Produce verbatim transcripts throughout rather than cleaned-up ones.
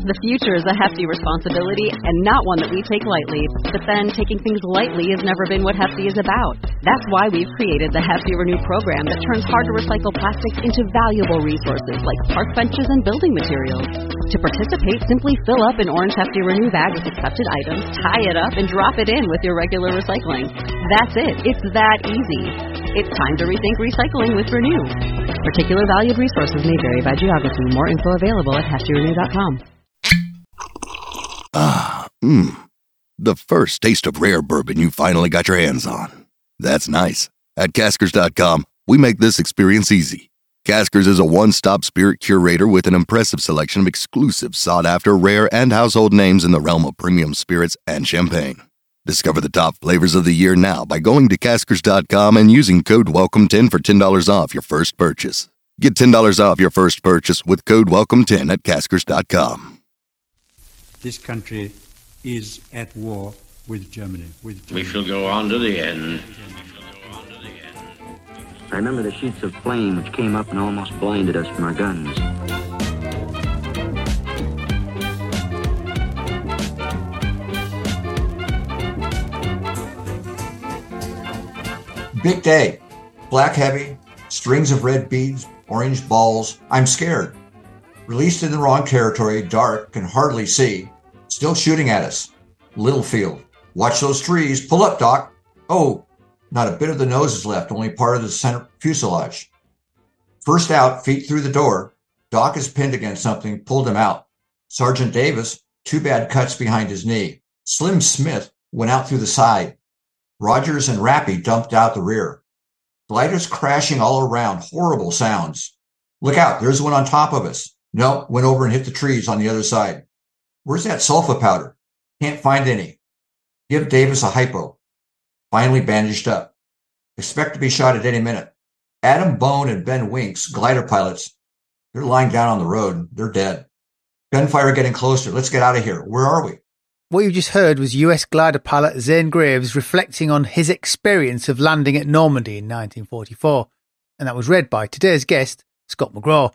The future is a hefty responsibility and not one that we take lightly. But then, taking things lightly has never been what Hefty is about. That's why we've created the Hefty Renew program that turns hard-to-recycle plastics into valuable resources like park benches and building materials. To participate, simply fill up an orange Hefty Renew bag with accepted items, tie it up, and drop it in with your regular recycling. That's it. It's that easy. It's time to rethink recycling with Renew. Particular valued resources may vary by geography. More info available at hefty renew dot com. Ah, mmm. The first taste of rare bourbon you finally got your hands on. That's nice. At Caskers dot com, we make this experience easy. Caskers is a one-stop spirit curator with an impressive selection of exclusive, sought-after, rare, and household names in the realm of premium spirits and champagne. Discover the top flavors of the year now by going to Caskers dot com and using code welcome ten for ten dollars off your first purchase. Get ten dollars off your first purchase with code welcome ten at Caskers dot com. This country is at war with Germany. With Germany. We shall go on to the end. I remember the sheets of flame which came up and almost blinded us from our guns. Big day. Black heavy, strings of red beads, orange balls. I'm scared. Released in the wrong territory, dark, can hardly see. Still shooting at us. Littlefield. Watch those trees. Pull up, Doc. Oh, not a bit of the nose is left, only part of the center fuselage. First out, feet through the door. Doc is pinned against something, pulled him out. Sergeant Davis, two bad cuts behind his knee. Slim Smith went out through the side. Rogers and Rappy dumped out the rear. Gliders crashing all around, horrible sounds. Look out, there's one on top of us. No, went over and hit the trees on the other side. Where's that sulfa powder? Can't find any. Give Davis a hypo. Finally bandaged up. Expect to be shot at any minute. Adam Bone and Ben Winks, glider pilots, they're lying down on the road. They're dead. Gunfire getting closer. Let's get out of here. Where are we? What you just heard was U S glider pilot Zane Graves reflecting on his experience of landing at Normandy in nineteen forty-four. And that was read by today's guest, Scott McGraw.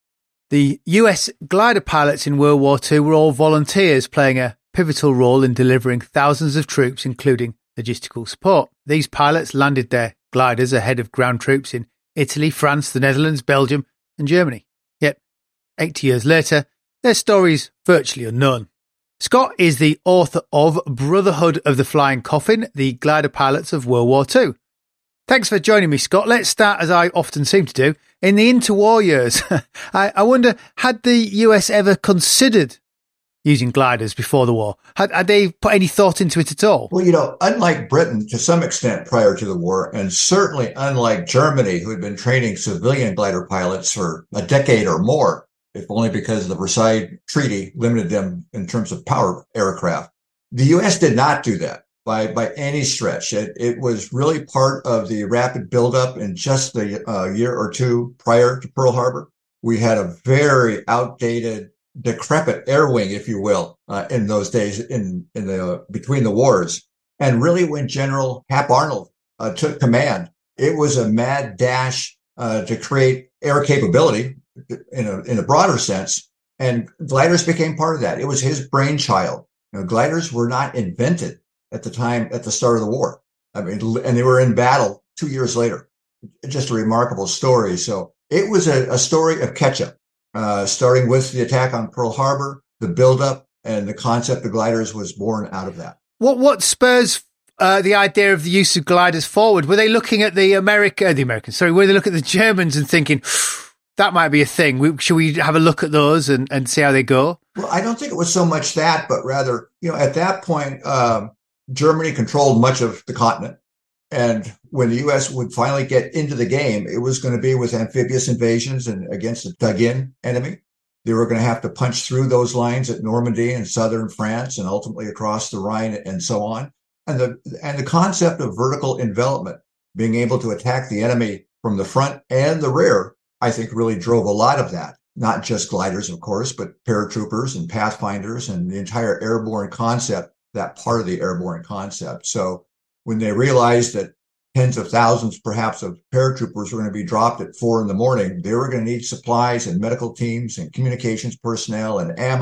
The U S glider pilots in World War Two were all volunteers playing a pivotal role in delivering thousands of troops, including logistical support. These pilots landed their gliders ahead of ground troops in Italy, France, the Netherlands, Belgium and Germany. Yet, eighty years later, their story's virtually unknown. Scott is the author of Brotherhood of the Flying Coffin, the glider pilots of World War Two. Thanks for joining me, Scott. Let's start, as I often seem to do, in the interwar years. I, I wonder, had the U S ever considered using gliders before the war? Had, had they put any thought into it at all? Well, you know, unlike Britain to some extent prior to the war, and certainly unlike Germany, who had been training civilian glider pilots for a decade or more, if only because the Versailles Treaty limited them in terms of power aircraft. The U S did not do that by, by any stretch. It, it was really part of the rapid buildup in just the uh, year or two prior to Pearl Harbor. We had a very outdated, decrepit air wing, if you will, uh, in those days in, in the, uh, between the wars. And really when General Hap Arnold uh, took command, it was a mad dash uh, to create air capability in a, in a broader sense. And gliders became part of that. It was his brainchild. You know, gliders were not invented at the time, at the start of the war. I mean, and they were in battle two years later. Just a remarkable story. So it was a, a story of catch-up, uh, starting with the attack on Pearl Harbor, the buildup, and the concept of gliders was born out of that. What what spurs uh, the idea of the use of gliders forward? Were they looking at the America, the Americans? Sorry, were they looking at the Germans and thinking that might be a thing? We, should we have a look at those and, and see how they go? Well, I don't think it was so much that, but rather, you know, at that point, um, Germany controlled much of the continent. And when the U S would finally get into the game, it was going to be with amphibious invasions and against a dug-in enemy. They were going to have to punch through those lines at Normandy and southern France and ultimately across the Rhine and so on. And the, and the concept of vertical envelopment, being able to attack the enemy from the front and the rear, I think really drove a lot of that. Not just gliders, of course, but paratroopers and pathfinders and the entire airborne concept, that part of the airborne concept. So when they realized that tens of thousands, perhaps, of paratroopers were going to be dropped at four in the morning, they were going to need supplies and medical teams and communications personnel and ammo.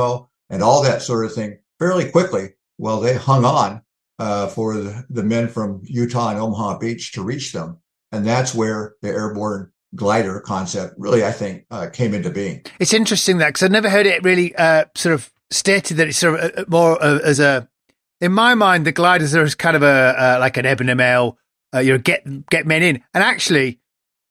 and all that sort of thing fairly quickly. Well, they hung on uh, for the, the men from Utah and Omaha Beach to reach them. And that's where the airborne glider concept really, I think, uh, came into being. It's interesting that, because I've never heard it really uh, sort of stated that it's sort of uh, more uh, as a, in my mind, the gliders are as kind of a, uh, like an Eben Email, uh, you know, get, get men in. And actually,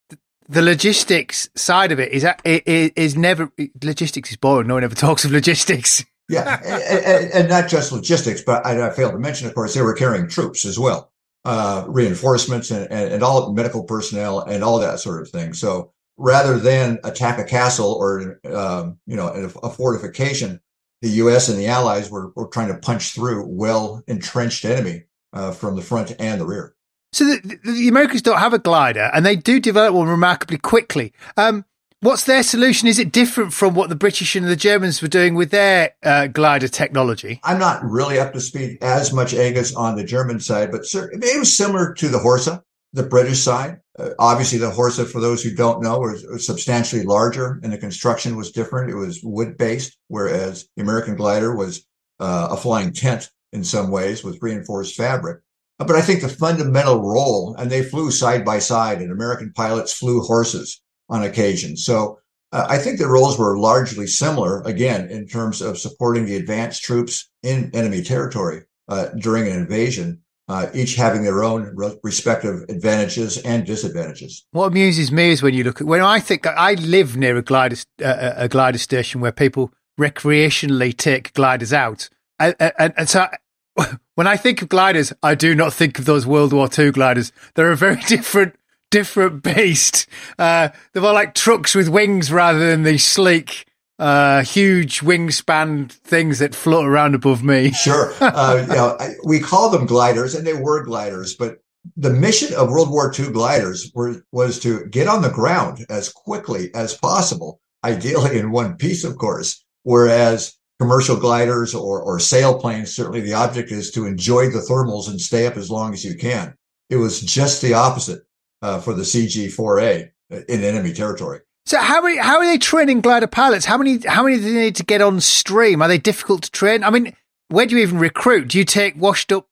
the logistics side of it is, is, is never, logistics is boring. No one ever talks of logistics. Yeah. and, and not just logistics, but I, I failed to mention, of course, they were carrying troops as well. Uh, reinforcements and, and, and all medical personnel and all that sort of thing. So rather than attack a castle or, um, you know, a, a fortification, the U S and the Allies were, were trying to punch through well-entrenched enemy uh, from the front and the rear. So the, the Americans don't have a glider, and they do develop one remarkably quickly. Um, what's their solution? Is it different from what the British and the Germans were doing with their uh, glider technology? I'm not really up to speed as much, Angus, on the German side, but it was similar to the Horsa, the British side. Uh, obviously, the Horsa, for those who don't know, was, was substantially larger, and the construction was different. It was wood-based, whereas the American glider was uh, a flying tent in some ways with reinforced fabric. But I think the fundamental role, and they flew side by side, and American pilots flew Horsas on occasion. So uh, I think the roles were largely similar, again, in terms of supporting the advanced troops in enemy territory uh, during an invasion, uh, each having their own re- respective advantages and disadvantages. What amuses me is when you look at, when I think, I live near a glider, uh, a glider station where people recreationally take gliders out. And, and, and so when I think of gliders, I do not think of those World War Two gliders. They're a very different different beast. Uh, they're more like trucks with wings rather than the sleek, uh, huge wingspan things that float around above me. Sure. Uh, you know, I, we call them gliders, and they were gliders, but the mission of World War Two gliders were, was to get on the ground as quickly as possible, ideally in one piece, of course, whereas commercial gliders or, or sailplanes, certainly the object is to enjoy the thermals and stay up as long as you can. It was just the opposite uh, for the C G four A in enemy territory. So how many, how are they training glider pilots? How many, how many do they need to get on stream? Are they difficult to train? I mean, where do you even recruit? Do you take washed up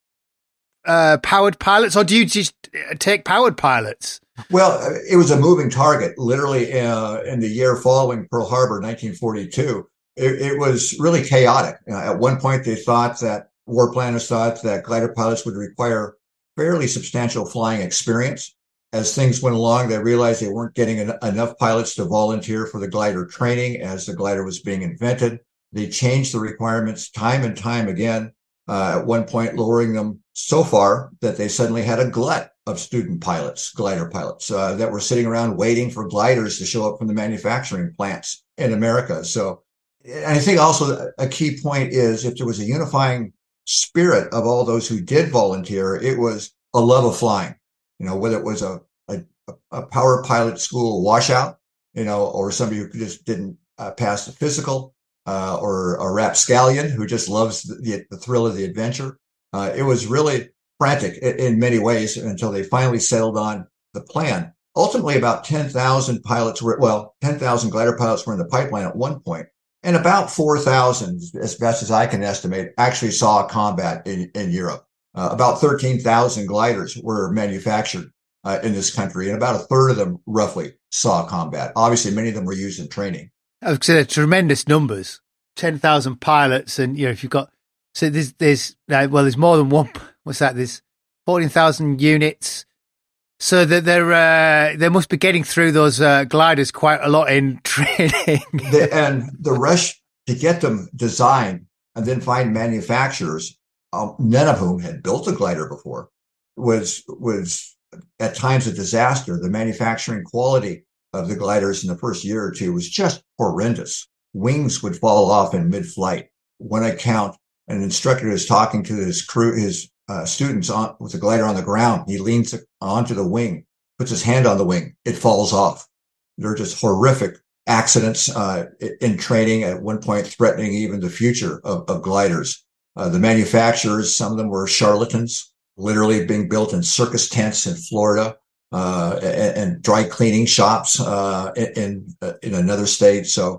uh, powered pilots, or do you just take powered pilots? Well, it was a moving target. Literally uh, in the year following Pearl Harbor, nineteen forty-two, it, it was really chaotic. Uh, at one point, they thought that war planners thought that glider pilots would require fairly substantial flying experience. As things went along, they realized they weren't getting en- enough pilots to volunteer for the glider training as the glider was being invented. They changed the requirements time and time again, uh, at one point lowering them so far that they suddenly had a glut of student pilots, glider pilots, uh, that were sitting around waiting for gliders to show up from the manufacturing plants in America. So and I think also a key point is if there was a unifying spirit of all those who did volunteer, it was a love of flying. You know, whether it was a, a, a power pilot school washout, you know, or somebody who just didn't uh, pass the physical, uh, or a rapscallion who just loves the, the thrill of the adventure. Uh, it was really frantic in, in many ways until they finally settled on the plan. Ultimately, about ten thousand pilots were, well, ten thousand glider pilots were in the pipeline at one point, and about four thousand, as best as I can estimate, actually saw combat in, in Europe. Uh, about thirteen thousand gliders were manufactured uh, in this country, and about a third of them roughly saw combat. Obviously, many of them were used in training. I've said tremendous numbers, ten thousand pilots. And, you know, if you've got, so there's, there's, uh, well, there's more than one, what's that? There's fourteen thousand units. So that they're, uh, they must be getting through those uh, gliders quite a lot in training. the, and the rush to get them designed and then find manufacturers, Um, none of whom had built a glider before, was was at times a disaster. The manufacturing quality of the gliders in the first year or two was just horrendous. Wings would fall off in mid-flight. One account, an instructor is talking to his crew, his uh, students on with the glider on the ground. He leans onto the wing, puts his hand on the wing. It falls off. They're just horrific accidents uh, in training, at one point threatening even the future of, of gliders. Uh, the manufacturers, some of them were charlatans, literally being built in circus tents in Florida, uh, and, and dry cleaning shops, uh, in, in, uh, in another state. So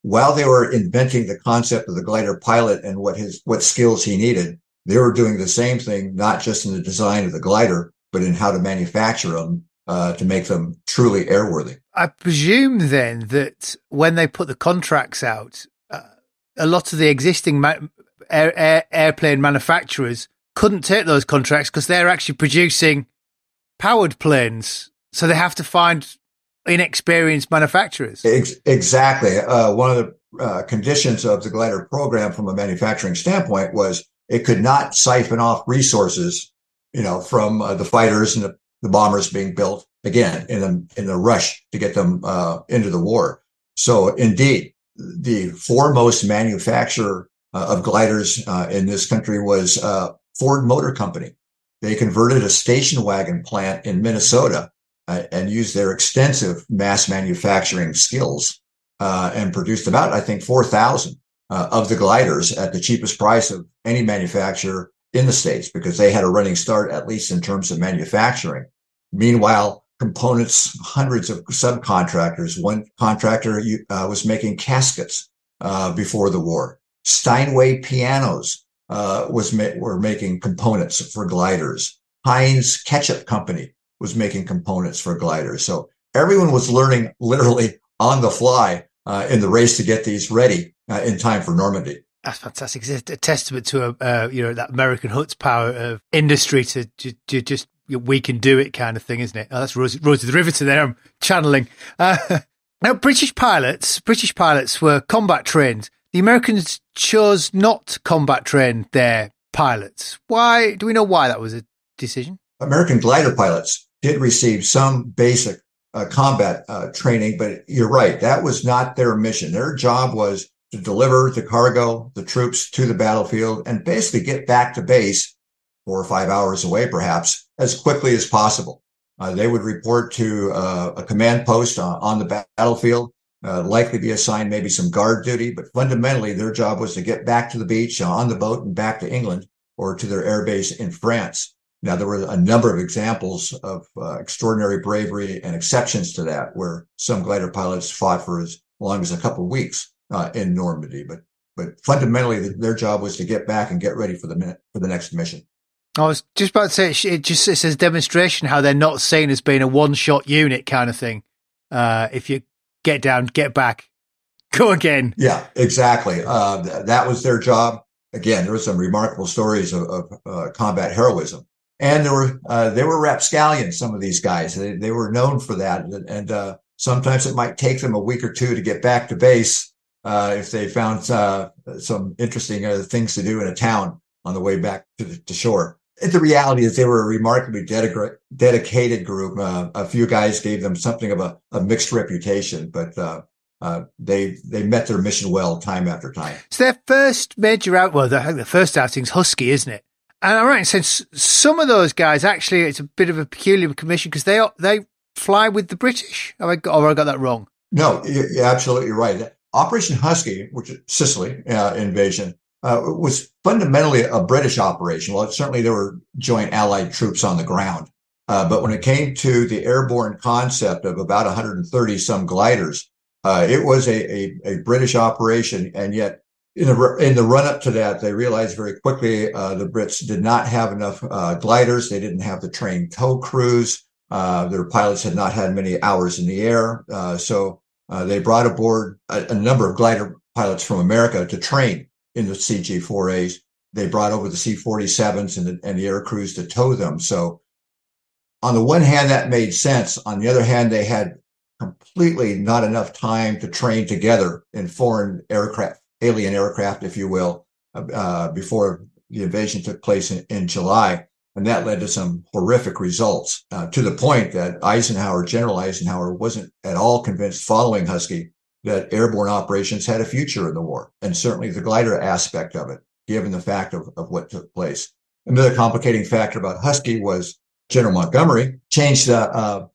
while they were inventing the concept of the glider pilot and what his what skills he needed, they were doing the same thing, not just in the design of the glider, but in how to manufacture them uh, to make them truly airworthy. I presume then that when they put the contracts out, uh, a lot of the existing ma- air, air, airplane manufacturers couldn't take those contracts because they're actually producing powered planes. So they have to find inexperienced manufacturers. Ex- exactly. Uh, one of the uh, conditions of the glider program from a manufacturing standpoint was it could not siphon off resources, you know, from uh, the fighters and the, the bombers being built, again, in the, in the rush to get them uh, into the war. So indeed, the foremost manufacturer uh, of gliders uh, in this country was uh, Ford Motor Company. They converted a station wagon plant in Minnesota uh, and used their extensive mass manufacturing skills uh, and produced about, I think, four thousand uh, of the gliders at the cheapest price of any manufacturer in the States, because they had a running start, at least in terms of manufacturing. Meanwhile, components, hundreds of subcontractors. One contractor uh, was making caskets uh, before the war. Steinway Pianos uh, was ma- were making components for gliders. Heinz Ketchup Company was making components for gliders. So everyone was learning literally on the fly uh, in the race to get these ready uh, in time for Normandy. That's fantastic. It's a testament to a, uh, you know, that American Hut's power of industry to, to, to just, we can do it kind of thing, isn't it? Oh, that's Rosie, Rosie the Riveter there. I'm channeling. Uh, now, British pilots, British pilots were combat trained. The Americans chose not to combat train their pilots. Why? Do we know why that was a decision? American glider pilots did receive some basic uh, combat uh, training, but you're right. That was not their mission. Their job was to deliver the cargo, the troops to the battlefield, and basically get back to base four or five hours away, perhaps, as quickly as possible. Uh, they would report to uh, a command post uh, on the battlefield, uh, likely be assigned maybe some guard duty, but fundamentally their job was to get back to the beach uh, on the boat and back to England or to their airbase in France. Now, there were a number of examples of uh, extraordinary bravery and exceptions to that, where some glider pilots fought for as long as a couple of weeks uh, in Normandy. But but fundamentally, their job was to get back and get ready for the minute, for the next mission. I was just about to say, it just it says demonstration how they're not seen as being a one-shot unit kind of thing. Uh, if you get down, get back, go again. Yeah, exactly. Uh, th- that was their job. Again, there were some remarkable stories of, of uh, combat heroism. And there were, uh, they were rapscallions, some of these guys. They, they were known for that. And, and uh, sometimes it might take them a week or two to get back to base uh, if they found uh, some interesting uh, things to do in a town on the way back to, the, to shore. And the reality is they were a remarkably dedica- dedicated group. Uh, a few guys gave them something of a, a mixed reputation, but uh, uh, they they met their mission well time after time. So their first major out, well, the, the first outing's Husky, isn't it? And I'm right, since some of those guys, actually, it's a bit of a peculiar commission because they they fly with the British. Have I got, or have I got that wrong? No, you're absolutely right. Operation Husky, which is Sicily uh, invasion, uh, was fundamentally a British operation. Well, certainly there were joint Allied troops on the ground. Uh, but when it came to the airborne concept of about one hundred thirty some gliders, uh, it was a, a, a British operation, and yet In the, in the run up to that, they realized very quickly uh, the Brits did not have enough uh, gliders. They didn't have the trained tow crews. Uh, their pilots had not had many hours in the air. Uh, so uh, they brought aboard a, a number of glider pilots from America to train in the C G four A's. They brought over the C forty-sevens and the, and the air crews to tow them. So on the one hand, that made sense. On the other hand, they had completely not enough time to train together in foreign aircraft. Alien aircraft, if you will, uh, before the invasion took place in, in July. And that led to some horrific results uh, to the point that Eisenhower, General Eisenhower, wasn't at all convinced following Husky that airborne operations had a future in the war, and certainly the glider aspect of it, given the fact of, of what took place. Another complicating factor about Husky was General Montgomery changed the, uh,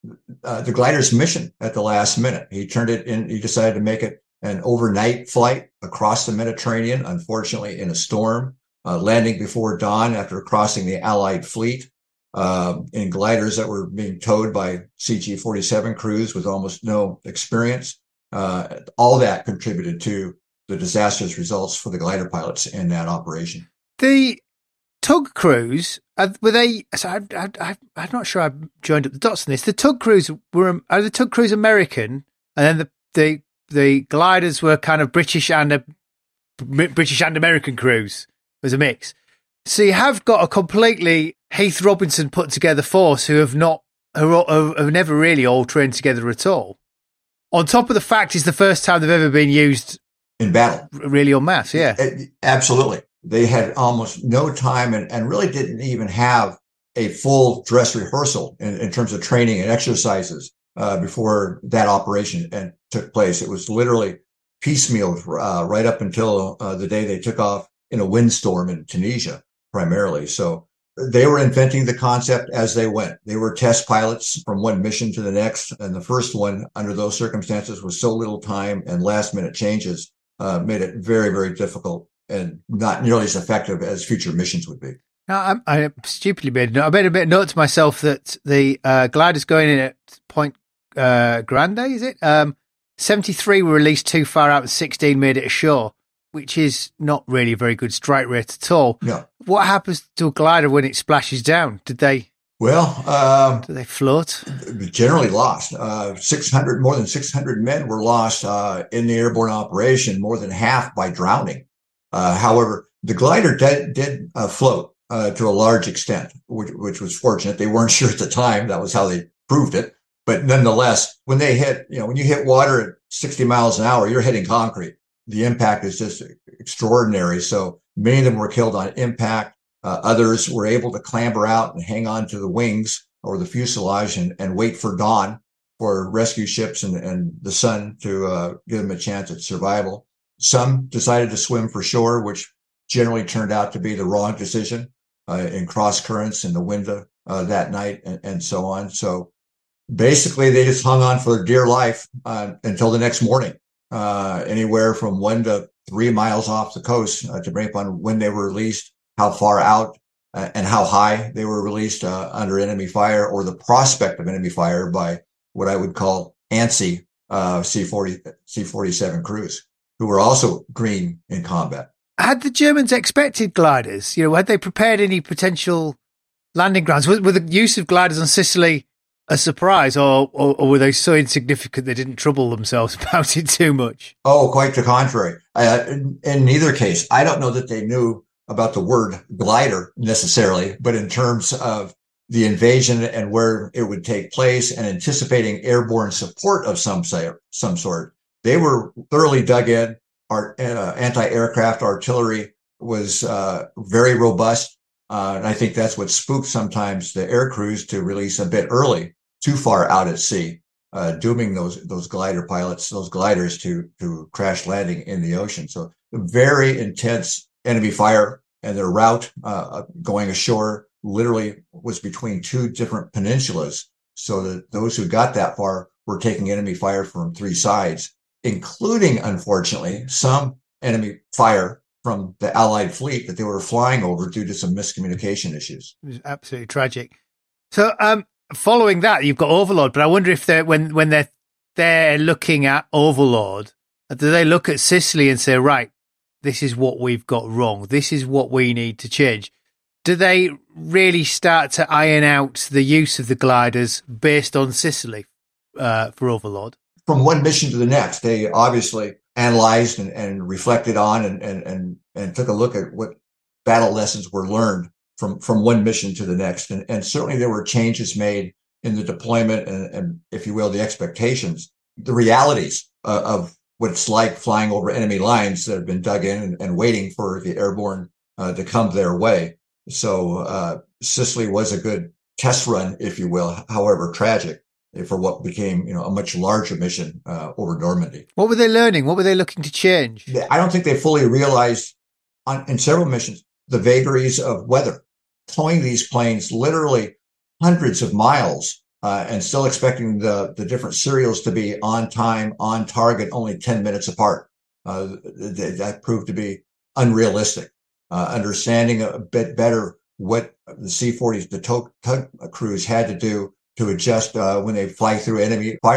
uh, the glider's mission at the last minute. He turned it in, he decided to make it an overnight flight across the Mediterranean, unfortunately in a storm, uh, landing before dawn after crossing the Allied fleet uh, in gliders that were being towed by C G forty-seven crews with almost no experience. Uh, all that contributed to the disastrous results for the glider pilots in that operation. The tug crews, uh, were they, so I, I, I, I'm not sure I joined up the dots on this. The tug crews were, are the tug crews American? And then the, the, the gliders were kind of British and a, British and American crews. It was a mix. So you have got a completely Heath Robinson put together force who have not, who are, have never really all trained together at all. On top of the fact it's the first time they've ever been used in battle, really en masse. Yeah, absolutely. They had almost no time and, and really didn't even have a full dress rehearsal in, in terms of training and exercises uh, before that operation and took place. It was literally piecemeal uh, right up until uh, the day they took off in a windstorm in Tunisia, primarily. So they were inventing the concept as they went. They were test pilots from one mission to the next. And the first one, under those circumstances, was so little time and last minute changes uh, made it very, very difficult and not nearly as effective as future missions would be. Now, I, I stupidly made a note. I made a bit of note to myself that the uh, gliders going in at Point uh, Grande, is it? Um, seventy-three were released too far out and sixteen made it ashore, which is not really a very good strike rate at all. No. What happens to a glider when it splashes down? Did they? Well, um, did they float? Generally lost. Uh, six hundred, more than six hundred men were lost uh, in the airborne operation, more than half by drowning. Uh, however, the glider did, did uh, float uh, to a large extent, which, which was fortunate. They weren't sure at the time. That was how they proved it. But nonetheless, when they hit, you know, when you hit water at sixty miles an hour, you're hitting concrete. The impact is just extraordinary. So many of them were killed on impact. Uh, others were able to clamber out and hang on to the wings or the fuselage and, and wait for dawn for rescue ships and, and the sun to uh, give them a chance at survival. Some decided to swim for shore, which generally turned out to be the wrong decision uh, in cross currents in the wind uh, that night and, and so on. So basically, they just hung on for dear life uh, until the next morning, uh, anywhere from one to three miles off the coast, uh, depending upon when they were released, how far out, uh, and how high they were released uh, under enemy fire or the prospect of enemy fire by what I would call ANSI uh, C forty, C forty-seven crews, who were also green in combat. Had the Germans expected gliders? You know, had they prepared any potential landing grounds? Were, were the use of gliders on Sicily a surprise, or, or, or were they so insignificant they didn't trouble themselves about it too much? Oh, quite the contrary. Uh, in, in neither case, I don't know that they knew about the word glider necessarily, but in terms of the invasion and where it would take place and anticipating airborne support of some say, some sort, they were thoroughly dug in. Our uh, anti-aircraft artillery was uh, very robust. Uh, and I think that's what spooked sometimes the air crews to release a bit early, too far out at sea, uh, dooming those those glider pilots, those gliders to to crash landing in the ocean. So very intense enemy fire, and their route uh, going ashore literally was between two different peninsulas. So that those who got that far were taking enemy fire from three sides, including, unfortunately, some enemy fire from the Allied fleet that they were flying over due to some miscommunication issues. It was absolutely tragic. So, um, following that, you've got Overlord, but I wonder if they're, when, when they're, they're looking at Overlord, do they look at Sicily and say, right, this is what we've got wrong. This is what we need to change. Do they really start to iron out the use of the gliders based on Sicily uh, for Overlord? From one mission to the next, they obviously analyzed and, and reflected on and, and, and, and took a look at what battle lessons were learned from, from one mission to the next. And, and certainly there were changes made in the deployment and, and, if you will, the expectations, the realities uh, of what it's like flying over enemy lines that have been dug in and, and waiting for the airborne uh, to come their way. So uh, Sicily was a good test run, if you will, however tragic, for what became, you know, a much larger mission uh, over Normandy. What were they learning? What were they looking to change? I don't think they fully realized on, in several missions the vagaries of weather, towing these planes literally hundreds of miles uh, and still expecting the, the different serials to be on time, on target, only ten minutes apart. Uh, th- that proved to be unrealistic. Uh, understanding a bit better what the C forties, the tug, tug crews had to do to adjust uh, when they fly through enemy fire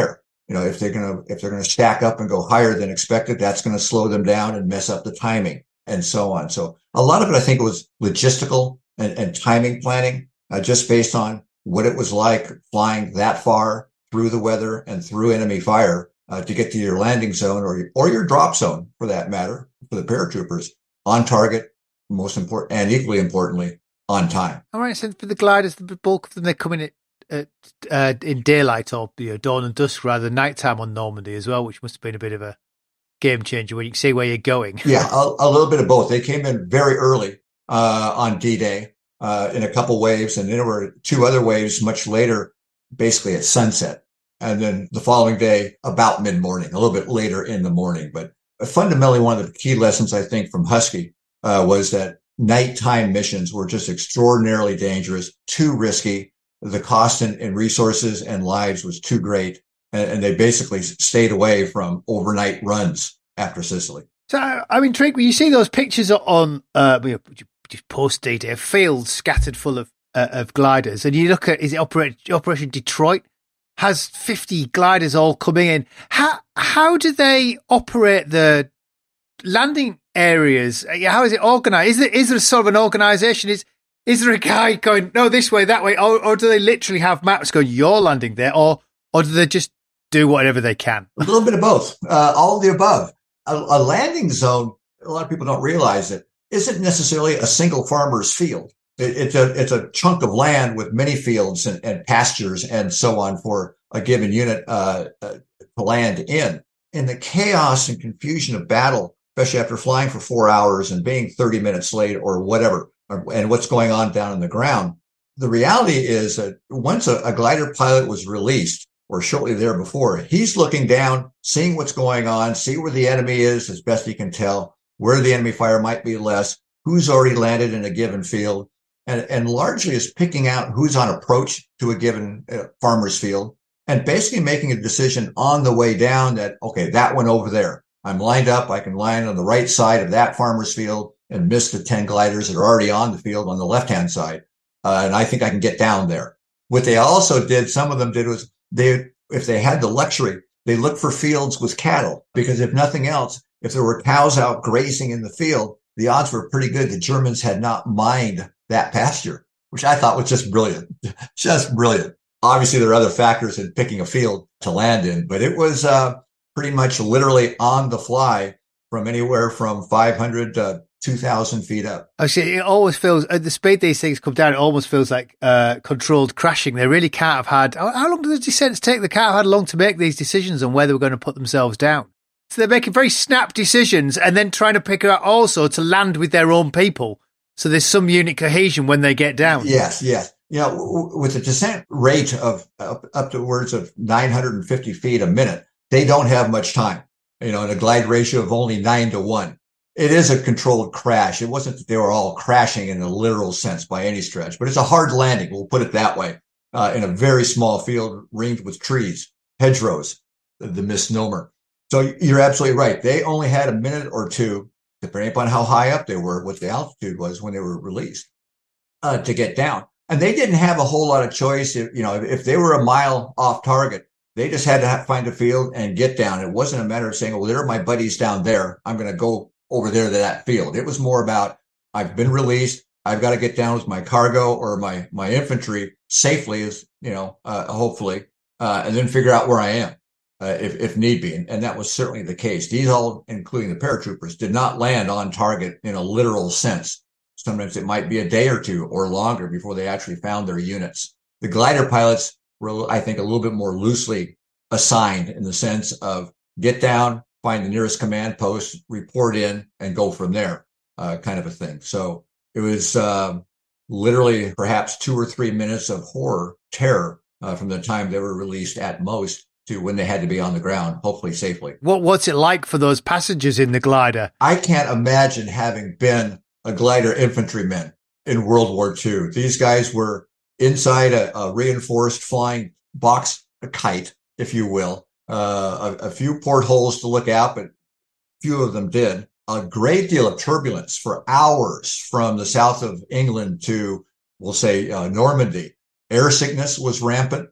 You know, if they're going to, if they're going to stack up and go higher than expected, that's going to slow them down and mess up the timing and so on. So a lot of it, I think, was logistical and, and timing planning, uh, just based on what it was like flying that far through the weather and through enemy fire uh, to get to your landing zone or your, or your drop zone, for that matter, for the paratroopers, on target, most important, and equally importantly, on time. All right, so for the gliders, the bulk of them, they're coming at, at, uh, in daylight or, you know, dawn and dusk rather than nighttime on Normandy as well, which must have been a bit of a game changer when you can see where you're going. Yeah, a, a little bit of both. They came in very early uh, on D-Day uh, in a couple waves, and then there were two other waves much later, basically at sunset. And then the following day, about mid-morning, a little bit later in the morning. But fundamentally, one of the key lessons, I think, from Husky uh, was that nighttime missions were just extraordinarily dangerous, too risky. The cost in, in resources and lives was too great. And, and they basically stayed away from overnight runs after Sicily. So I'm intrigued when you see those pictures on uh, just post D-Day, fields scattered full of uh, of gliders, and you look at, is it Operation, Operation Detroit? Has fifty gliders all coming in. How how do they operate the landing areas? How is it organised? Is there is there sort of an organisation? Is is there a guy going, no, this way, that way, or, or do they literally have maps going, you're landing there, or or do they just do whatever they can? A little bit of both, uh, all of the above. A, a landing zone, a lot of people don't realize it, isn't necessarily a single farmer's field. It's a it's a chunk of land with many fields and, and pastures and so on for a given unit uh, uh, to land in. In the chaos and confusion of battle, especially after flying for four hours and being thirty minutes late or whatever, or, and what's going on down on the ground, the reality is that once a, a glider pilot was released, or shortly there before, he's looking down, seeing what's going on, see where the enemy is as best he can tell, where the enemy fire might be less, who's already landed in a given field. And, and largely is picking out who's on approach to a given uh, farmer's field and basically making a decision on the way down that, okay, that one over there, I'm lined up. I can land on the right side of that farmer's field and miss the ten gliders that are already on the field on the left-hand side. Uh, and I think I can get down there. What they also did, some of them did was they, if they had the luxury, they looked for fields with cattle, because if nothing else, if there were cows out grazing in the field, the odds were pretty good the Germans had not mined that pasture, which I thought was just brilliant, just brilliant. Obviously, there are other factors in picking a field to land in, but it was uh, pretty much literally on the fly from anywhere from five hundred to two thousand feet up. Actually, it always feels, at the speed these things come down, it almost feels like uh, controlled crashing. They really can't have had, how, how long do the descents take? They can't have had long to make these decisions on where they were going to put themselves down. So they're making very snap decisions and then trying to pick out also to land with their own people. So there's some unit cohesion when they get down. Yes, yes. You know, w- with a descent rate of up, up to words of nine hundred fifty feet a minute, they don't have much time, you know, in a glide ratio of only nine to one. It is a controlled crash. It wasn't that they were all crashing in a literal sense by any stretch, but it's a hard landing. We'll put it that way, uh, in a very small field ringed with trees, hedgerows, the misnomer. So you're absolutely right. They only had a minute or two, depending upon how high up they were, what the altitude was when they were released, uh, to get down. And they didn't have a whole lot of choice. If, you know, if they were a mile off target, they just had to have, find a field and get down. It wasn't a matter of saying, well, there are my buddies down there, I'm going to go over there to that field. It was more about, I've been released. I've got to get down with my cargo or my, my infantry safely, as you know, uh, hopefully, uh, and then figure out where I am. Uh, if, if need be. And, and that was certainly the case. These all, including the paratroopers, did not land on target in a literal sense. Sometimes it might be a day or two or longer before they actually found their units. The glider pilots were, I think, a little bit more loosely assigned in the sense of get down, find the nearest command post, report in, and go from there, uh, kind of a thing. So it was uh, literally perhaps two or three minutes of horror, terror, uh, from the time they were released at most to when they had to be on the ground, hopefully safely. What What's it like for those passengers in the glider? I can't imagine having been a glider infantryman in World War Two. These guys were inside a, a reinforced flying box, a kite, if you will, uh, a, a few portholes to look out, but few of them did. A great deal of turbulence for hours from the south of England to, we'll say, uh, Normandy. Air sickness was rampant.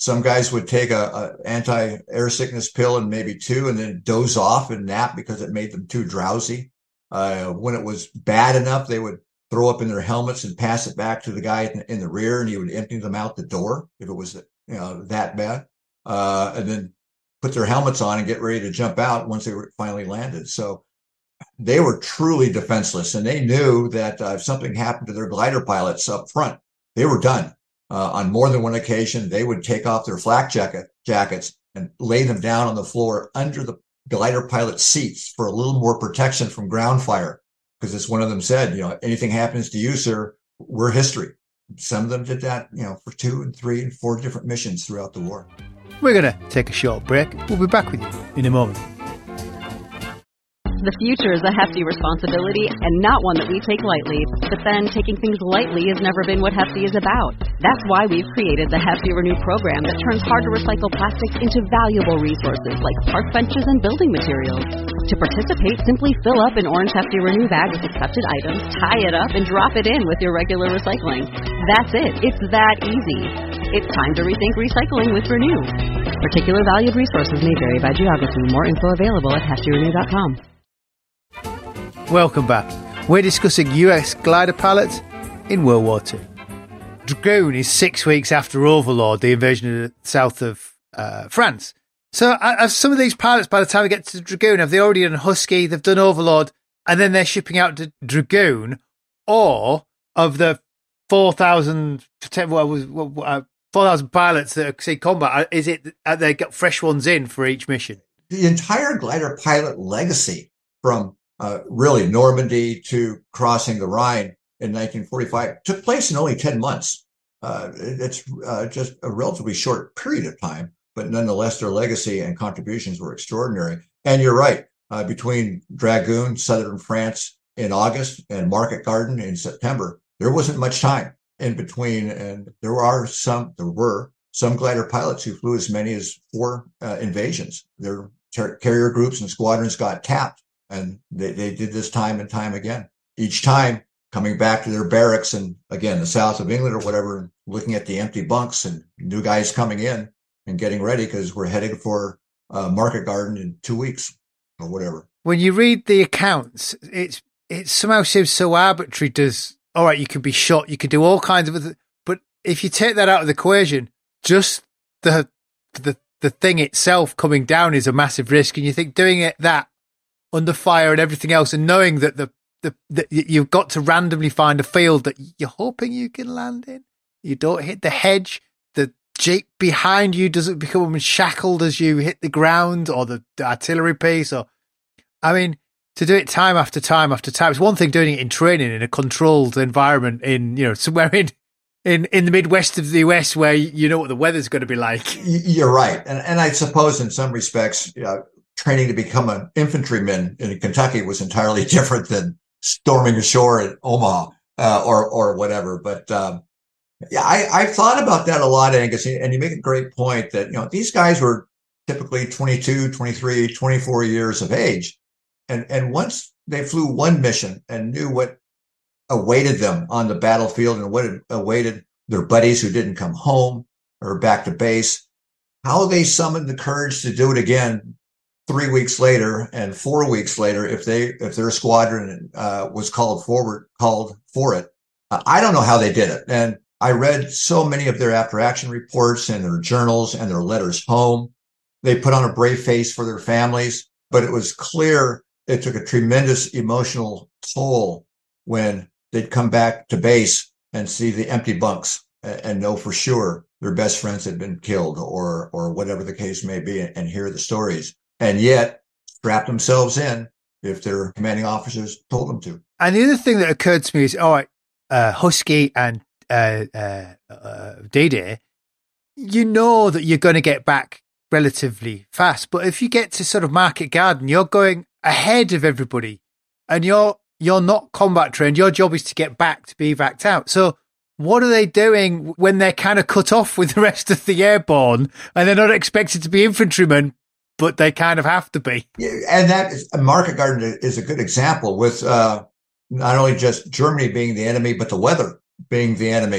Some guys would take a, a anti-air sickness pill and maybe two and then doze off and nap because it made them too drowsy. Uh, when it was bad enough, they would throw up in their helmets and pass it back to the guy in, in the rear, and he would empty them out the door if it was, you know, that bad. Uh, and then put their helmets on and get ready to jump out once they were finally landed. So they were truly defenseless, and they knew that uh, if something happened to their glider pilots up front, they were done. Uh, on more than one occasion, they would take off their flak jacket jackets and lay them down on the floor under the glider pilot seats for a little more protection from ground fire. Because as one of them said, you know, anything happens to you, sir, we're history. Some of them did that, you know, for two and three and four different missions throughout the war. We're going to take a short break. We'll be back with you in a moment. The future is a hefty responsibility and not one that we take lightly. But then taking things lightly has never been what Hefty is about. That's why we've created the Hefty Renew program that turns hard-to-recycle plastics into valuable resources like park benches and building materials. To participate, simply fill up an orange Hefty Renew bag with accepted items, tie it up, and drop it in with your regular recycling. That's it. It's that easy. It's time to rethink recycling with Renew. Particular valued resources may vary by geography. More info available at hefty renew dot com. Welcome back. We're discussing U S glider pilots in World War Two. Dragoon is six weeks after Overlord, the invasion of the south of uh, France. So have some of these pilots, by the time they get to Dragoon, have they already done Husky, they've done Overlord, and then they're shipping out to Dragoon? Or of the four thousand pilots that are see combat, is it uh, they got fresh ones in for each mission? The entire glider pilot legacy from Uh, really Normandy to crossing the Rhine in nineteen forty-five took place in only ten months. Uh, it's uh, just a relatively short period of time, but nonetheless, their legacy and contributions were extraordinary. And you're right, uh, between Dragoon, southern France in August, and Market Garden in September, there wasn't much time in between. And there are some, there were some glider pilots who flew as many as four uh, invasions. Their car- carrier groups and squadrons got tapped. And they, they did this time and time again, each time coming back to their barracks and, again, the south of England or whatever, and looking at the empty bunks and new guys coming in and getting ready because we're heading for uh, Market Garden in two weeks or whatever. When you read the accounts, it's it somehow seems so arbitrary. Does all right, you can be shot, you can do all kinds of other, but if you take that out of the equation, just the the the thing itself coming down is a massive risk, and you think doing it that under fire and everything else, and knowing that the, the that you've got to randomly find a field that you're hoping you can land in. You don't hit the hedge. The jeep behind you doesn't become shackled as you hit the ground, or the, the artillery piece. Or, I mean, to do it time after time after time. It's one thing doing it in training in a controlled environment in, you know, somewhere in in in the Midwest of the U S where you know what the weather's going to be like. You're right, and and I suppose in some respects, you know, training to become an infantryman in Kentucky was entirely different than storming ashore at Omaha uh, or or whatever. But um, yeah, I, I've thought about that a lot, Angus, and you make a great point that, you know, these guys were typically twenty-two, twenty-three, twenty-four years of age. And, and once they flew one mission and knew what awaited them on the battlefield and what awaited their buddies who didn't come home or back to base, how they summoned the courage to do it again three weeks later and four weeks later, if they if their squadron uh, was called forward, called for it, uh, I don't know how they did it. And I read so many of their after action reports and their journals and their letters home. They put on a brave face for their families, but it was clear it took a tremendous emotional toll when they'd come back to base and see the empty bunks and, and know for sure their best friends had been killed or or whatever the case may be, and, and hear the stories. And yet strap themselves in if their commanding officers told them to. And the other thing that occurred to me is, all right, uh, Husky and uh, uh, uh, D-Day, you know that you're going to get back relatively fast. But if you get to sort of Market Garden, you're going ahead of everybody and you're you're not combat trained. Your job is to get back, to be evac out. So what are they doing when they're kind of cut off with the rest of the airborne and they're not expected to be infantrymen, but they kind of have to be? Yeah, and that is, Market Garden is a good example with uh, not only just Germany being the enemy, but the weather being the enemy.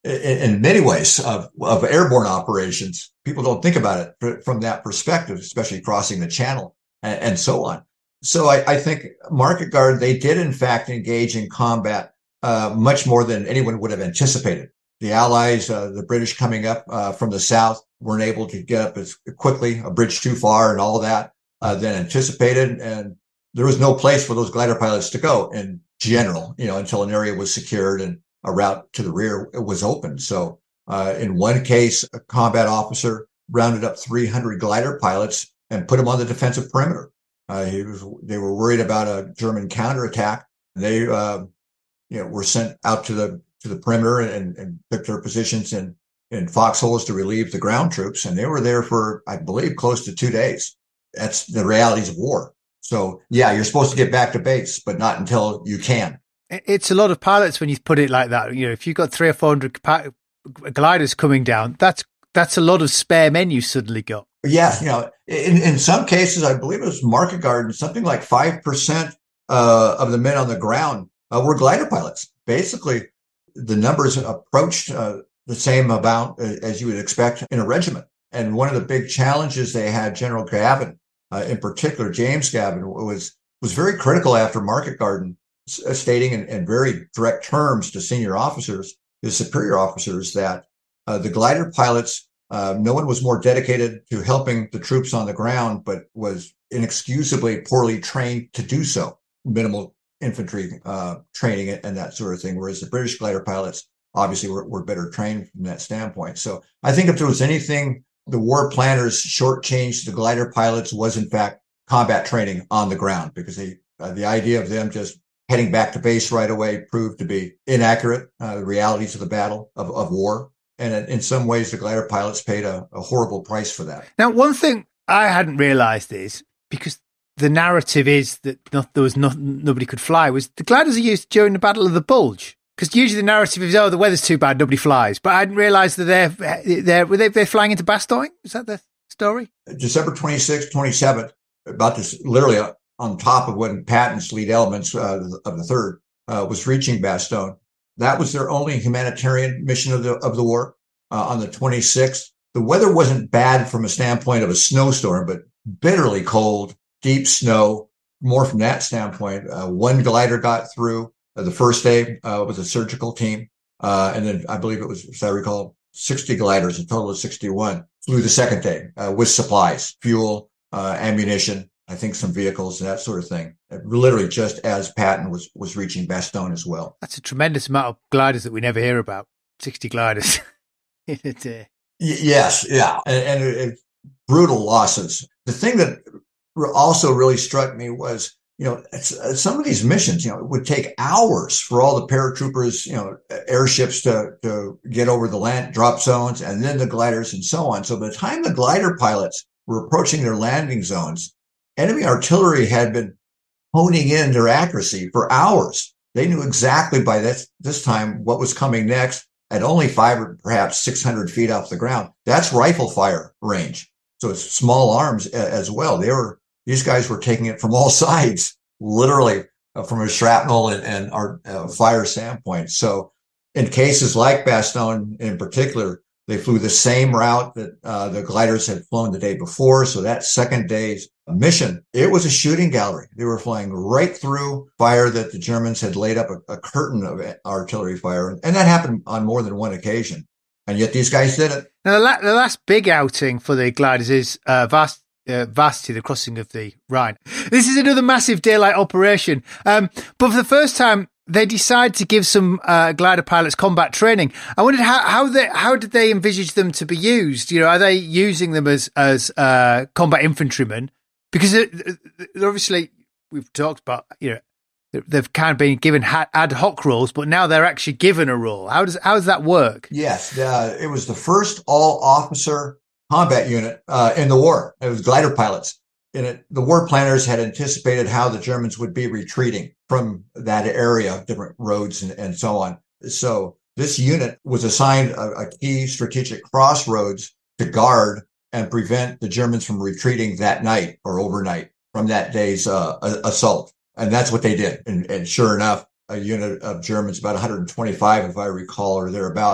in, in many ways of, of airborne operations. People don't think about it from that perspective, especially crossing the channel and, and so on. So I, I think Market Garden, they did in fact engage in combat uh, much more than anyone would have anticipated. The Allies, uh, the British coming up uh, from the south, weren't able to get up as quickly, a bridge too far and all that uh, than anticipated. And there was no place for those glider pilots to go in general, you know, until an area was secured and a route to the rear was open. So uh, in one case, a combat officer rounded up three hundred glider pilots and put them on the defensive perimeter. Uh, he was, they were worried about a German counterattack. They, uh, you know, were sent out to the to the perimeter and, and took their positions in, in foxholes to relieve the ground troops. And they were there for, I believe, close to two days. That's the realities of war. So, yeah, you're supposed to get back to base, but not until you can. It's a lot of pilots when you put it like that. You know, if you've got three or four hundred gliders coming down, that's that's a lot of spare men you suddenly got. Yeah, you know, in, in some cases, I believe it was Market Garden, something like five percent uh, of the men on the ground uh, were glider pilots. Basically, the numbers approached uh, the same amount as you would expect in a regiment. And one of the big challenges they had, General Gavin, uh, in particular, James Gavin, was was very critical after Market Garden, stating in, in very direct terms to senior officers, his superior officers, that uh, the glider pilots, uh, no one was more dedicated to helping the troops on the ground, but was inexcusably poorly trained to do so. Minimal infantry uh, training and that sort of thing, whereas the British glider pilots obviously were, were better trained from that standpoint. So I think if there was anything the war planners shortchanged the glider pilots was in fact combat training on the ground, because they, uh, the idea of them just heading back to base right away proved to be inaccurate, uh, the realities of the battle of, of war. And in some ways, the glider pilots paid a, a horrible price for that. Now, one thing I hadn't realized is, because the narrative is that not, there was not, nobody could fly, was the gliders are used during the Battle of the Bulge. Because usually the narrative is, oh, the weather's too bad, nobody flies. But I hadn't realised that they're, they're, were they, they're flying into Bastogne? Is that the story? December twenty-sixth, twenty-seventh, about this, literally on top of when Patton's lead elements uh, of the third uh, was reaching Bastogne. That was their only humanitarian mission of the of the war. Uh, on the twenty-sixth, the weather wasn't bad from a standpoint of a snowstorm, but bitterly cold, deep snow. More from that standpoint, uh, one glider got through. Uh, the first day uh, was a surgical team. Uh, and then I believe it was, as I recall, sixty gliders, a total of sixty-one, flew the second day uh, with supplies, fuel, uh, ammunition, I think some vehicles and that sort of thing. Literally just as Patton was, was reaching Bastogne as well. That's a tremendous amount of gliders that we never hear about. sixty gliders in a day. Y- yes, yeah. And, and it, it, brutal losses. The thing that also really struck me was, you know, some of these missions, you know, it would take hours for all the paratroopers, you know, airships to, to get over the land drop zones, and then the gliders and so on. So by the time the glider pilots were approaching their landing zones, enemy artillery had been honing in their accuracy for hours. They knew exactly by this, this time what was coming next at only five or perhaps six hundred feet off the ground. That's rifle fire range. So it's small arms as well. They were, these guys were taking it from all sides, literally uh, from a shrapnel and, and our uh, fire standpoint. So in cases like Bastogne in particular, they flew the same route that uh, the gliders had flown the day before. So that second day's mission, it was a shooting gallery. They were flying right through fire that the Germans had laid up a, a curtain of artillery fire. And that happened on more than one occasion. And yet these guys did it. Now, the, la- the last big outing for the gliders is uh, Vast. Uh, Vasty, the crossing of the Rhine. This is another massive daylight operation. Um, but for the first time, they decide to give some uh, glider pilots combat training. I wondered how how they how did they envisage them to be used? You know, are they using them as as uh, combat infantrymen? Because it, they're obviously, we've talked about, you know, they've kind of been given ad hoc roles, but now they're actually given a role. How does how does that work? Yes, uh, it was the first all officer combat unit uh, in the war. It was glider pilots. In it, the war planners had anticipated how the Germans would be retreating from that area, different roads and, and so on. So this unit was assigned a, a key strategic crossroads to guard and prevent the Germans from retreating that night or overnight from that day's uh, assault. And that's what they did. And, and sure enough, a unit of Germans, about one hundred twenty-five, if I recall, or thereabouts,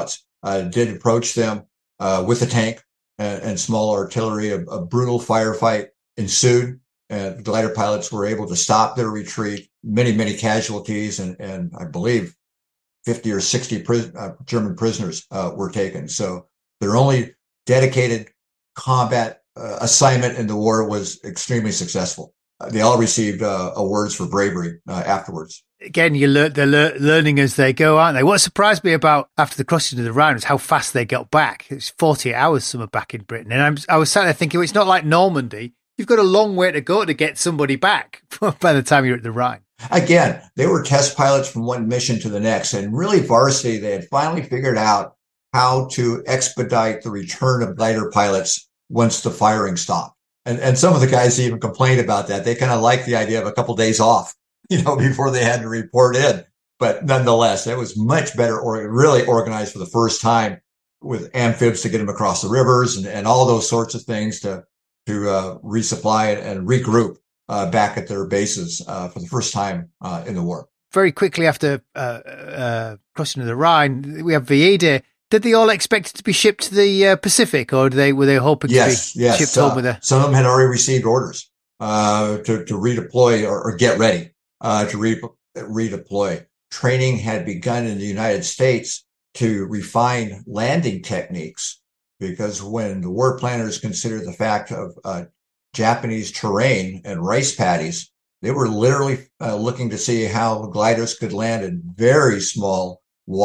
uh, did approach them uh, with a tank and, and small artillery. A, a brutal firefight ensued, and glider pilots were able to stop their retreat. Many, many casualties, and, and I believe fifty or sixty pris- uh, German prisoners uh, were taken. So their only dedicated combat uh, assignment in the war was extremely successful. Uh, they all received uh, awards for bravery uh, afterwards. Again, you learn, they're lear- learning as they go, aren't they? What surprised me about after the crossing of the Rhine was how fast they got back. It was forty hours, some are back in Britain. And I'm, I was sat there thinking, well, it's not like Normandy. You've got a long way to go to get somebody back by the time you're at the Rhine. Again, they were test pilots from one mission to the next. And really, varsity, they had finally figured out how to expedite the return of glider pilots once the firing stopped. And, and some of the guys even complained about that. They kind of liked the idea of a couple days off, you know, before they had to report in. But nonetheless, it was much better or really organized for the first time with amphibs to get them across the rivers and, and all those sorts of things to, to uh, resupply and, and regroup uh, back at their bases uh, for the first time uh, in the war. Very quickly after uh, uh, crossing of the Rhine, we have V E-Day. Did they all expect it to be shipped to the uh, Pacific, or did they were they hoping yes, to be yes. shipped uh, home with a... Some of them had already received orders uh, to, to redeploy or, or get ready uh, to re- redeploy. Training had begun in the United States to refine landing techniques, because when the war planners considered the fact of uh, Japanese terrain and rice paddies, they were literally uh, looking to see how gliders could land in very small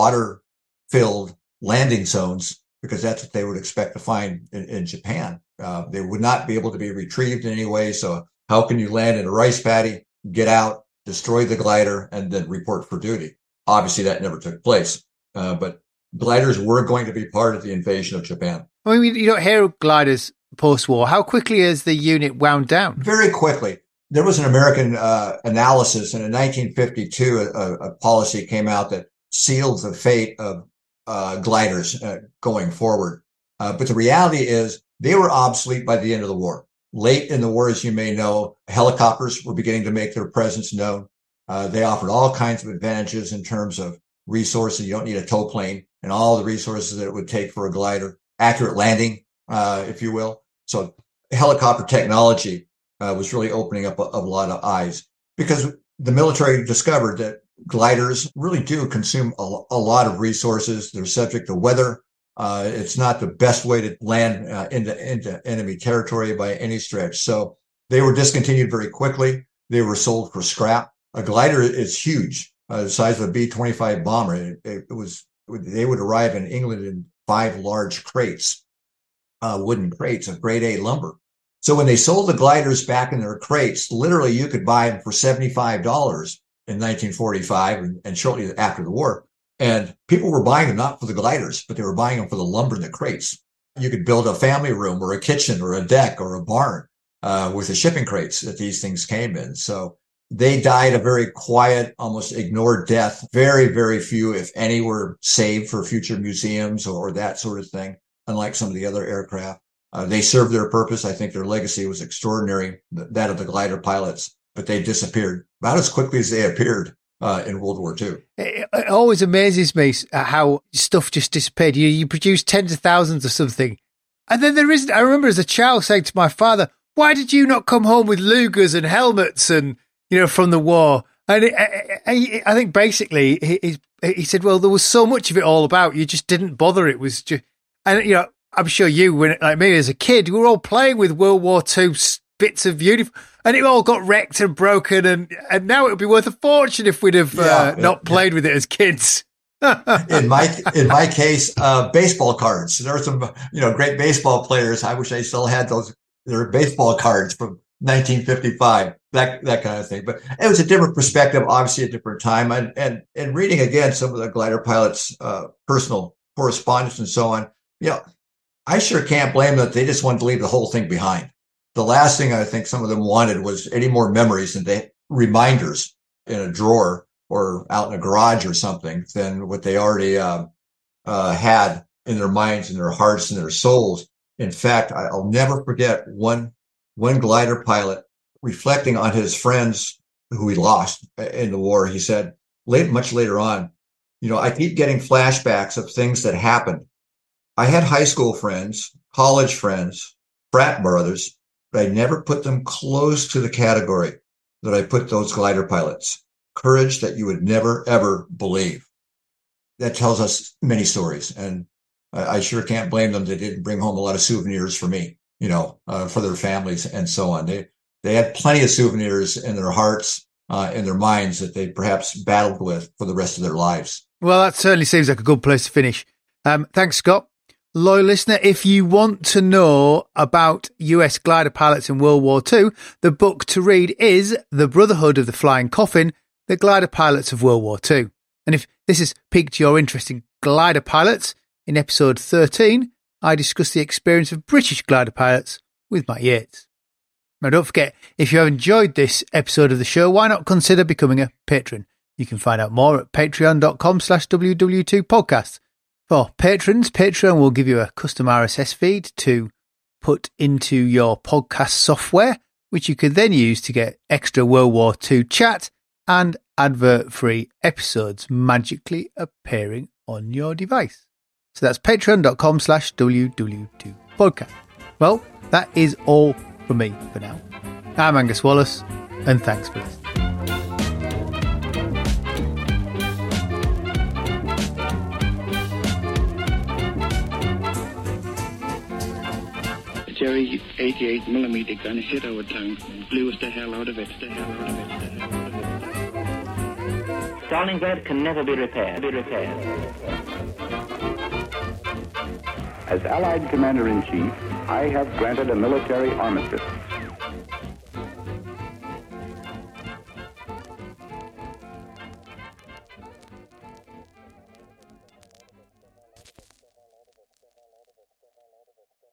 water-filled landing zones, because that's what they would expect to find in, in Japan. Uh, they would not be able to be retrieved in any way. So how can you land in a rice paddy, get out, destroy the glider, and then report for duty? Obviously, that never took place. Uh, but gliders were going to be part of the invasion of Japan. I mean, you don't hear gliders post-war. How quickly has the unit wound down? Very quickly. There was an American uh, analysis, and in nineteen fifty-two, a, a policy came out that sealed the fate of uh, gliders uh, going forward. Uh, but the reality is they were obsolete by the end of the war. Late in the war, as you may know, helicopters were beginning to make their presence known. Uh, they offered all kinds of advantages in terms of resources. You don't need a tow plane and all the resources that it would take for a glider, accurate landing, uh, if you will. So helicopter technology uh, was really opening up a, a lot of eyes, because the military discovered that gliders really do consume a, a lot of resources. They're subject to weather. Uh, it's not the best way to land uh, into, into enemy territory by any stretch. So they were discontinued very quickly. They were sold for scrap. A glider is huge, uh, the size of a B twenty-five bomber. It, it was, they would arrive in England in five large crates, uh, wooden crates of grade A lumber. So when they sold the gliders back in their crates, literally you could buy them for seventy-five dollars in nineteen forty-five and, and shortly after the war. And people were buying them not for the gliders, but they were buying them for the lumber in the crates. You could build a family room or a kitchen or a deck or a barn uh, with the shipping crates that these things came in. So they died a very quiet, almost ignored death. Very, very few, if any, were saved for future museums or, or that sort of thing, unlike some of the other aircraft. Uh, they served their purpose. I think their legacy was extraordinary, that of the glider pilots, but they disappeared about as quickly as they appeared uh, in World War Two. It, it always amazes me how stuff just disappeared. You, you produce tens of thousands of something, and then there isn't. I remember as a child saying to my father, why did you not come home with Lugers and helmets and, you know, from the war? And it, I, I think basically he, he said, well, there was so much of it all about, you just didn't bother. It was just, and, you know, I'm sure you, when, like me as a kid, we were all playing with World War Two bits of uniform, and it all got wrecked and broken, and, and now it would be worth a fortune if we'd have yeah, uh, yeah, not played yeah. with it as kids. in my in my case, uh, baseball cards. There were some, you know, great baseball players. I wish I still had those. Their baseball cards from nineteen fifty-five. That that kind of thing. But it was a different perspective, obviously a different time. And and and reading again some of the glider pilots' uh, personal correspondence and so on, you know, I sure can't blame them that they just wanted to leave the whole thing behind. The last thing I think some of them wanted was any more memories and they reminders in a drawer or out in a garage or something than what they already uh, uh, had in their minds and their hearts and their souls. In fact, I'll never forget one one glider pilot reflecting on his friends who he lost in the war. He said, late, much later on, You know, I keep getting flashbacks of things that happened. I had high school friends, college friends, frat brothers, but I never put them close to the category that I put those glider pilots. Courage that you would never, ever believe. That tells us many stories. And I, I sure can't blame them. They didn't bring home a lot of souvenirs for me, you know, uh, for their families and so on. They, they had plenty of souvenirs in their hearts, uh, in their minds that they perhaps battled with for the rest of their lives. Well, that certainly seems like a good place to finish. Um, thanks, Scott. Loyal listener, if you want to know about U S glider pilots in World War Two, the book to read is The Brotherhood of the Flying Coffin, The Glider Pilots of World War Two. And if this has piqued your interest in glider pilots, in episode thirteen, I discuss the experience of British glider pilots with Matt Yates. Now, don't forget, if you have enjoyed this episode of the show, why not consider becoming a patron? You can find out more at patreon.com slash WW2podcast. For patrons, Patreon will give you a custom R S S feed to put into your podcast software, which you can then use to get extra World War Two chat and advert-free episodes magically appearing on your device. So that's patreon.com slash WW2podcast. Well, that is all from me for now. I'm Angus Wallace, and thanks for listening. Jerry eighty-eight millimeter gun hit our tank and blew us the hell out of it. The hell out of it. The hell out of it. Stalingrad can never be repaired. Be repaired. As Allied Commander-in-Chief, I have granted a military armistice